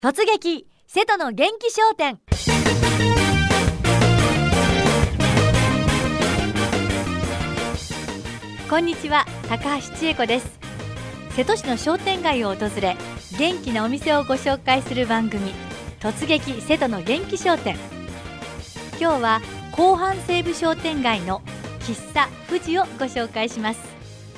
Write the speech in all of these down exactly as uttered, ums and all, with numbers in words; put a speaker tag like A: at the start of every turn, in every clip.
A: 突撃瀬戸の元気商店。こんにちは、高橋千恵子です。瀬戸市の商店街を訪れ、元気なお店をご紹介する番組、突撃瀬戸の元気商店。今日は後半西部商店街の喫茶富士をご紹介します。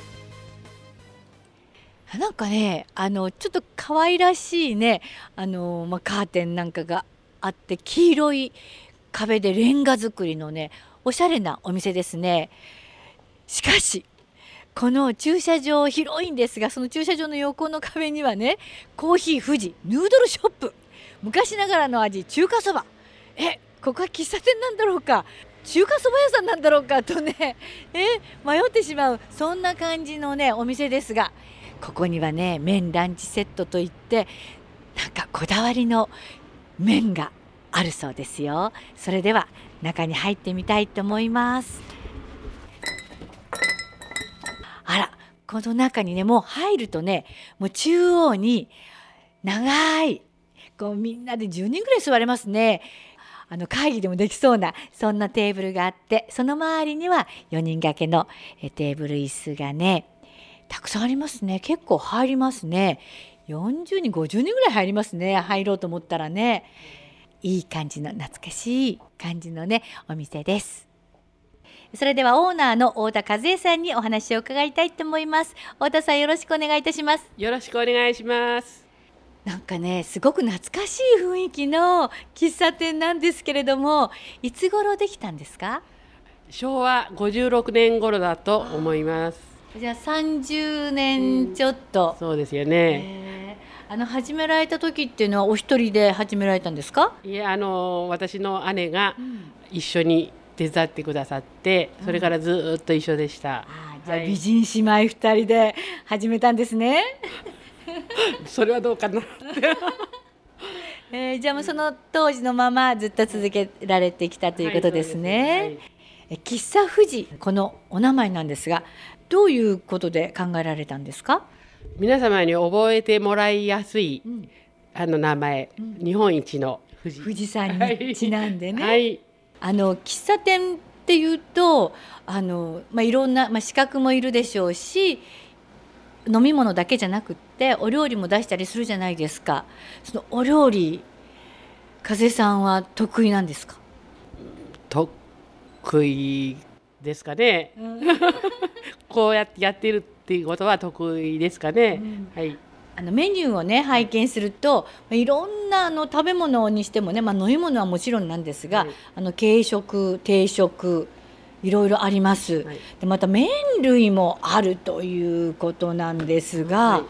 A: なんかね、あのちょっと可愛らしいね、あの、まあ、カーテンなんかがあって、黄色い壁でレンガ造りのね、おしゃれなお店ですね。しかしこの駐車場広いんですが、その駐車場の横の壁にはね、コーヒー富士ヌードルショップ、昔ながらの味中華そば、えここは喫茶店なんだろうか、中華そば屋さんなんだろうかとね、え迷ってしまう、そんな感じのねお店ですが、ここにはね、麺ランチセットといって、なんかこだわりの麺があるそうですよ。それでは中に入ってみたいと思います。あら、この中にね、もう入るとね、もう中央に長い、こうみんなでじゅうにんぐらい座れますね。あの会議でもできそうな、そんなテーブルがあって、その周りにはよにん掛けのえテーブル椅子がね、たくさんありますね。結構入りますね。よんじゅうにんごじゅうにんぐらい入りますね、入ろうと思ったらね。いい感じの懐かしい感じのねお店です。それではオーナーの太田和恵さんにお話を伺いたいと思います。太田さん、よろしくお願いいたします。
B: よろしくお願いします。
A: なんかね、すごく懐かしい雰囲気の喫茶店なんですけれども、いつ頃できたんですか？
B: しょうわごじゅうろくねん頃だと思います。
A: じゃあさんじゅうねんちょっと、
B: うん、そうですよね。
A: あの始められた時っていうのはお一人で始められたんですか？
B: いや、あの私の姉が一緒に手伝ってくださって、うん、それからずっと一緒でした。
A: あ、じゃあ美人姉妹ふたりで始めたんですね。
B: それはどうかな。
A: えー、じゃあもうその当時のままずっと続けられてきたということですね。はい、はい、え喫茶富士、このお名前なんですが、どういうことで考えられたんですか？
B: 皆様に覚えてもらいやすい、うん、あの名前、うん、日本一の富士、
A: 富士山にちなんでね、
B: はい、
A: あの喫茶店っていうと、あの、まあ、いろんな、まあ、資格もいるでしょうし、飲み物だけじゃなくってお料理も出したりするじゃないですか。そのお料理、風さんは得意なんですか？
B: 得意ですかね、うん、こうやってやってるっていうことは得意ですかね、うん、はい、
A: あのメニューをね拝見すると、いろんなあの食べ物にしてもね、まあ、飲み物はもちろんなんですが、はい、あの軽食定食いろいろあります、はい、でまた麺類もあるということなんですが、はい、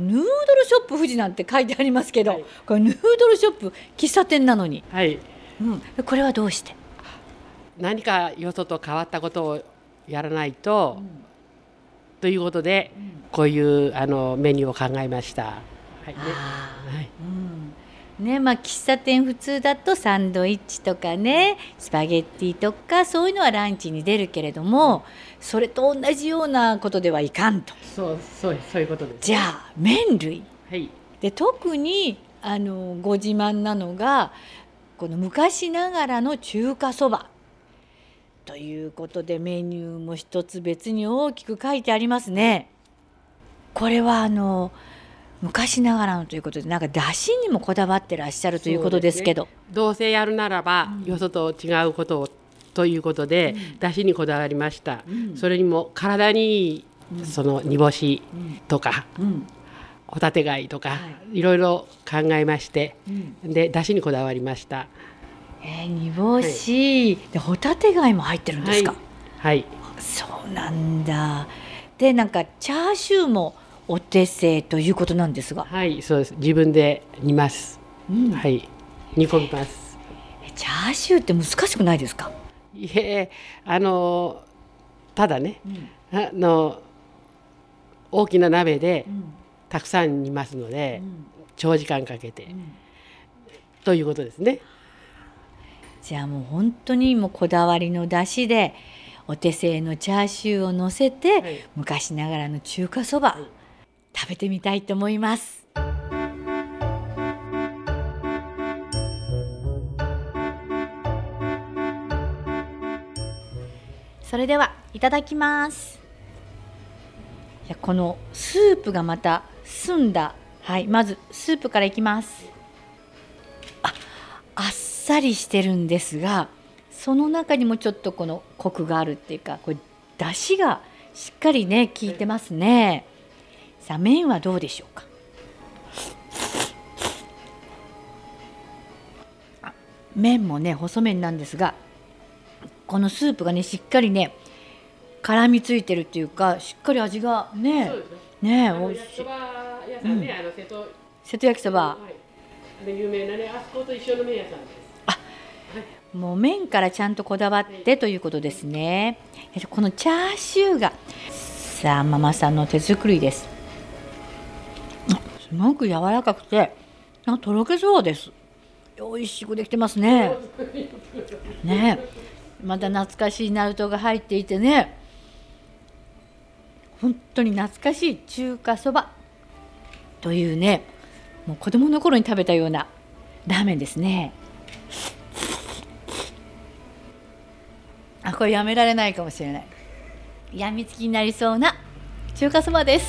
A: ヌードルショップ富士なんて書いてありますけど、はい、これヌードルショップ喫茶店なのに、
B: はい、
A: うん、これはどうして？
B: 何かよそと変わったことをやらないと、うん、ということで、うん、こういうあのメニューを考えました。はい、ね、はい、
A: うん、ね、まあ、喫茶店普通だとサンドイッチとかね、スパゲッティとかそういうのはランチに出るけれども、うん、それと同じようなことではいかんと。
B: そうそうそういうことです。
A: じゃあ麺類、
B: はい、
A: で特にあのご自慢なのがこの昔ながらの中華そばということで、メニューも一つ別に大きく書いてありますね。これはあの昔ながらのということで、なんか出汁にもこだわってらっしゃるということですけど、
B: ね、どうせやるならば、うん、よそと違うことをということで、うん、出汁にこだわりました、うん、それにも体にいい、うん、その煮干しとか、うん、ホタテ貝とか、はい、いろいろ考えまして、うん、で出汁にこだわりました。
A: えー、煮干し、はい、でホタテ貝も入ってるんですか？
B: はい、はい、
A: そうなんだ。でなんかチャーシューもお手製ということなんですが、
B: はい、そうです。自分で煮ます、うん、はい、煮込みます。
A: チャーシューって難しくないですか？
B: いえ、あのただね、うん、あの大きな鍋でたくさん煮ますので、うん、長時間かけて、うん、ということですね。
A: じゃあもう本当にもうこだわりの出汁でお手製のチャーシューを乗せて、はい、昔ながらの中華そば、はい、食べてみたいと思います。 それではいただきます。いや、このスープがまた澄んだ、はい、まずスープからいきます。あ、あっさりしてるんですが、その中にもちょっとこのコクがあるっていうか、これ出汁がしっかりね効いてますね。さあ、麺はどうでしょうか。あ、麺もね細麺なんですが、このスープがねしっかりね絡みついてるっていうか、しっかり味がねね美味しい。
B: 焼きそば屋さんね、うん、あの瀬戸
A: 瀬戸焼きそば、はい、
B: で有名なね、あそこと一緒の麺屋さんです。
A: あ、はい、もう麺からちゃんとこだわってということですね。このチャーシューが、さあママさんの手作りです。すごく柔らかくてなんかとろけそうです。美味しくできてますね。ね、また懐かしいナルトが入っていてね、本当に懐かしい中華そばというね、もう子供の頃に食べたようなラーメンですね。あ、これやめられないかもしれない。やみつきになりそうな中華そばです。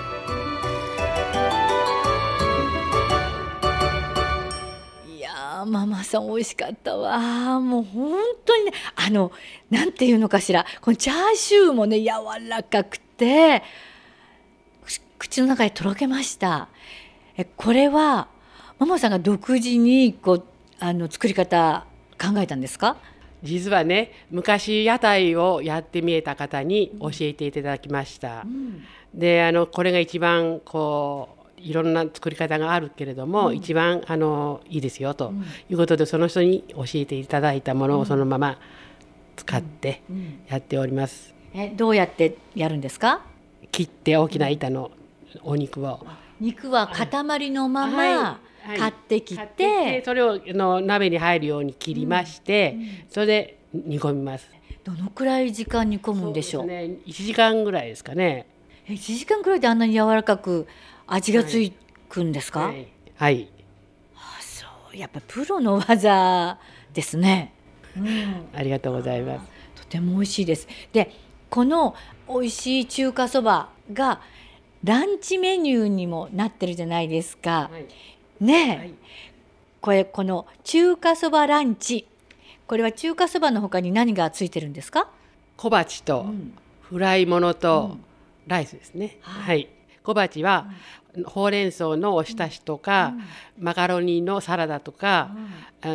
A: いやー、ママさん美味しかったわ。もう本当にね、あのなんていうのかしら、このチャーシューもね柔らかくて口の中でとろけました。え、これはママさんが独自にこうあの作り方考えたんですか？
B: 実はね、昔屋台をやってみえた方に教えていただきました、うん、であのこれが一番こういろんな作り方があるけれども、うん、一番あのいいですよということで、うん、その人に教えていただいたものをそのまま使ってやっております、
A: うんうん、え、どうやってやるんですか？
B: 切って大きな板のお肉を、
A: 肉は塊のまま買ってきて、はいはい、
B: それをの鍋に入るように切りまして、うんうん、それで煮込みます。
A: どのくらい時間煮込むんでしょう？
B: そうですね、いちじかんぐらいですかね。
A: え、いちじかんくらいであんなに柔らかく味がつくんですか？
B: はい、はい、
A: あ、そう、やっぱプロの技ですね、
B: うん、ありがとうございます。
A: とても美味しいです。で、この美味しい中華そばがランチメニューにもなってるじゃないですか、はい、ねえ、はい、これこの中華そばランチ、これは中華そばの他に何がついてるんですか？
B: 小鉢とフライものとライスですね、うん、はい、小鉢はほうれん草のおひたしとか、うん、マカロニのサラダとか、うん、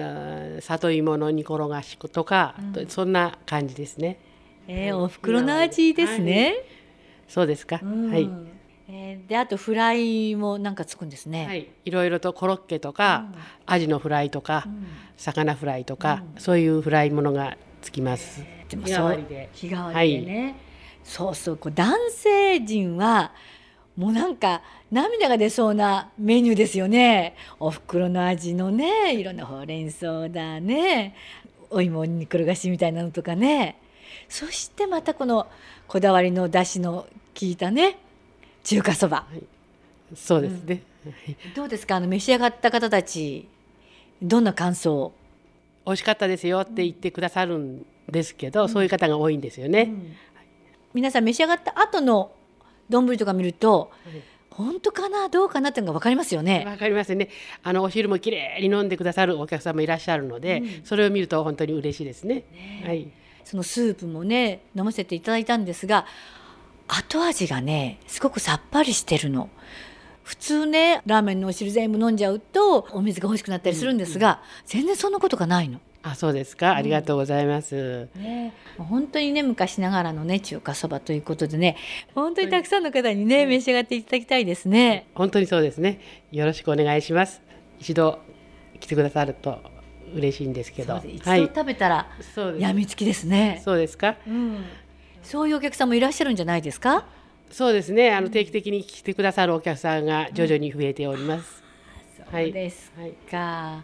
B: 里芋の煮転がしとか、うん、そんな感じですね。
A: えー、お袋の味ですね、はい、
B: そうですか、うん、はい、
A: えー、であとフライもなんかつくんですね。
B: はい、いろいろとコロッケとか、うん、アジのフライとか、うん、魚フライとか、うん、そういうフライものがつきます。
A: えー、でも日替わりで、日替わりでね、はい、そうそう、こう男性陣はもうなんか涙が出そうなメニューですよね。お袋の味のね、いろんなほうれん草だね、お芋煮転がしみたいなのとかね、そしてまたこのこだわりのだしの効いたね中華そば、はい、
B: そうですね、
A: うん、どうですか、あの召し上がった方たちどんな感想？
B: 美味しかったですよって言ってくださるんですけど、うん、そういう方が多いんですよね、うん、
A: 皆さん召し上がった後の丼とか見ると、はい、本当かなどうかなっていうのが分かりますよね。
B: 分かりますね。あのお汁もきれいに飲んでくださるお客さんもいらっしゃるので、うん、それを見ると本当に嬉しいです ね, ね、はい、
A: そのスープもね飲ませていただいたんですが、後味がねすごくさっぱりしてるの。普通ねラーメンのお汁全部飲んじゃうとお水が欲しくなったりするんですが、うんうん、全然そんなことがないの。
B: あ、そうですか、ありがとうございます、
A: うんね、本当にね昔ながらのね中華そばということでね、本当にたくさんの方にね、うん、召し上がっていただきたいですね。
B: 本当にそうですね、よろしくお願いします。一度来てくださると嬉しいんですけど、
A: そうです、一度食べたらやみつきですね。
B: そうですか、
A: うん、そういうお客さんもいらっしゃるんじゃないですか？
B: そうですね、あの定期的に来てくださるお客さんが徐々に増えております、
A: うん、そうですか、はい、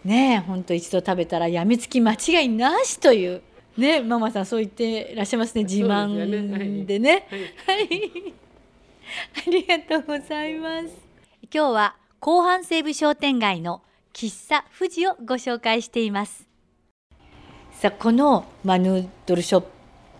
A: ねえ、本当一度食べたらやみつき間違いなしというね、ママさんそう言っていらっしゃいますね、自慢でね、はい、はい、ありがとうございます。今日は広範西部商店街の喫茶富士をご紹介しています。さあこの、まあ、ヌードルショッ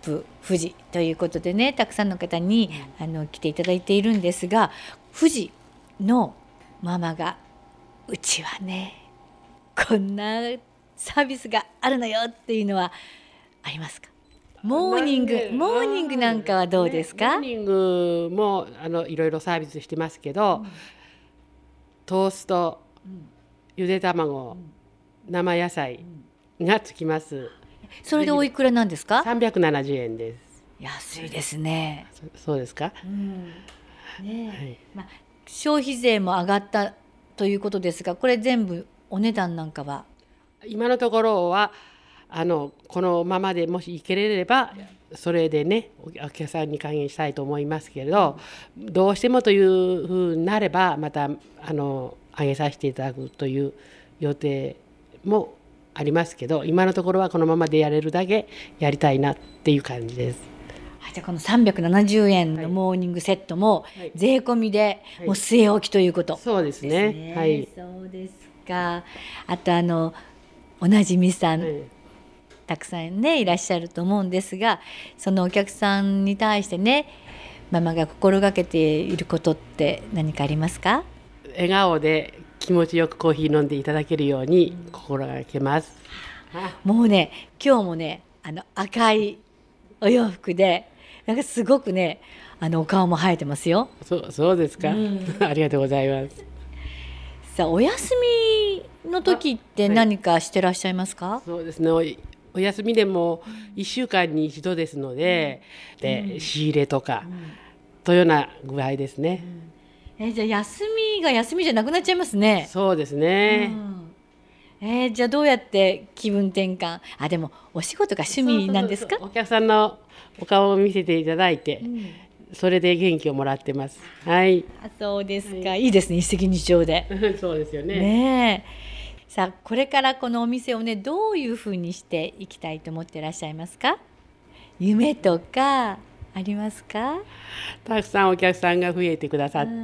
A: プ富士ということでね、たくさんの方に、うん、あの来ていただいているんですが、富士のママがうちはねこんなサービスがあるのよっていうのはありますか？モーニング、モーニングなんかはどうですか？
B: モーニングもあのいろいろサービスしてますけど、うん、トースト、うん、ゆで卵、うん、生野菜がつきます。
A: それでおいくらなんですか？
B: さんびゃくななじゅうえんです。
A: 安いですね。
B: そ、そうですか、
A: うんねはい、まあ、消費税も上がったということですが、これ全部お値段なんかは
B: 今のところはあのこのままでもしいければそれでねお客さんに還元したいと思いますけれど、どうしてもというふうになればまたあの上げさせていただくという予定もありますけど、今のところはこのままでやれるだけやりたいなっていう感じです。
A: じゃあこのさんびゃくななじゅうえんのモーニングセットも税込みでもう据え置きということ、
B: はい、そうですね。はい。
A: そうですか。あとあのおなじみさん、はい、たくさんねいらっしゃると思うんですが、そのお客さんに対してねママが心がけていることって何かありますか？
B: 笑顔で気持ちよくコーヒー飲んでいただけるように心がけます。
A: もうね今日もねあの赤いお洋服でなんかすごくねあのお顔も生えてますよ。
B: そう、そうですか、うん、ありがとうございます。
A: さあお休みの時って何かしてらっしゃいますか？
B: はい、そうですね、お, お休みでもいっしゅうかんに一度ですので、うん、で、うん、仕入れとか、うん、というような具合ですね。
A: うん、えじゃあ休みが休みじゃなくなっちゃいますね。
B: そうですね。
A: うん、えー、じゃあどうやって気分転換？あでもお仕事が趣味なんですか？
B: そうそうそう、お客さんのお顔を見せていただいて、うん、それで元気をもらってます。はい。
A: あそうですか、はい、いいですね、一石二鳥で。
B: そうですよね。
A: ねえ。さあこれからこのお店をねどういうふうにしていきたいと思っていらっしゃいますか？夢とかありますか？
B: たくさんお客さんが増えてくださって、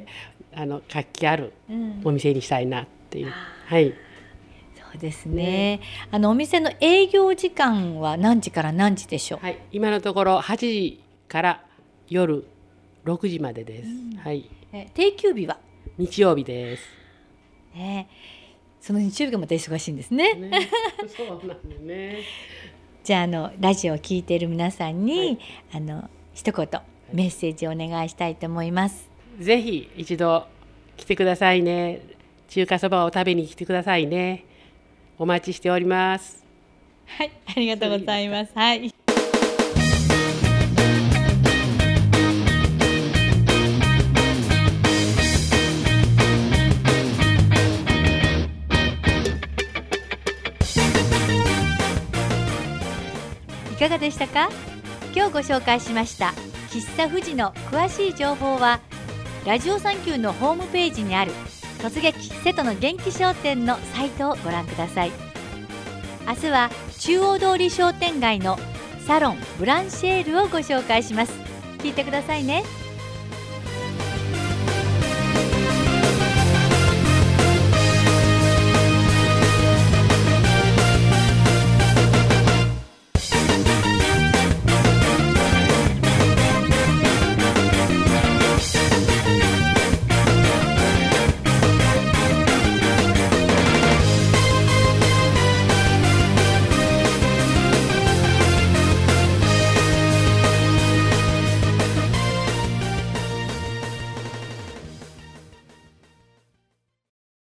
B: うん、あの活気あるお店にしたいなっていう、うん、はい。
A: そうですね。ねあのお店の営業時間は何時から何時でしょう？
B: はい、今のところはちじから夜ろくじまでです。うん、はい。
A: え定休日は？
B: 日曜日です。
A: ね、その日曜日がまた忙しいんですね。ね
B: そうなんですね。
A: じゃあ、あのラジオを聞いている皆さんに、はい、あの一言メッセージをお願いしたいと思います。
B: ぜひ一度来てくださいね。中華そばを食べに来てくださいね。お待ちしております。
A: はい、ありがとうございます。はい。いかがでしたか？今日ご紹介しました喫茶富士の詳しい情報はラジオサンキューのホームページにある突撃瀬戸の元気商店のサイトをご覧ください。明日は中央通り商店街のサロンブランシェールをご紹介します。聞いてくださいね。